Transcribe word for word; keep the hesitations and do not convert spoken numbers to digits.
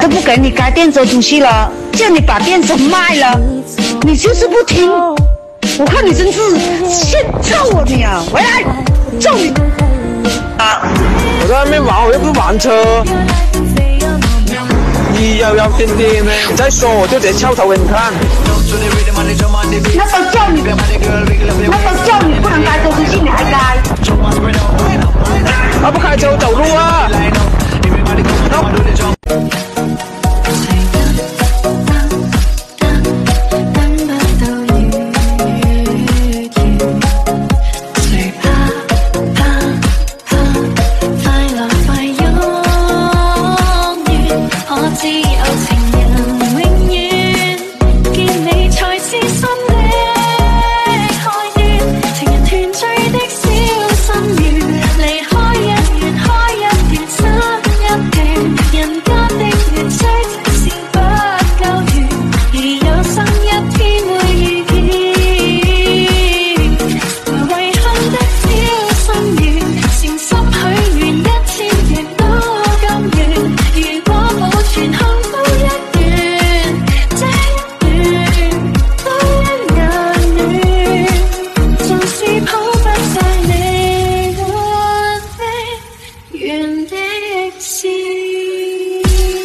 都不给你开电车出去了，叫你把电车卖了，你就是不听。我看你真是欠揍啊你啊！回来，揍你！啊！ 我在外面玩，我又不是玩车。你要不要天天呢？你再说我就直接翘头给你看。 那都叫你，那都叫你不能开车出去，你还开？ 他不开车走路啊！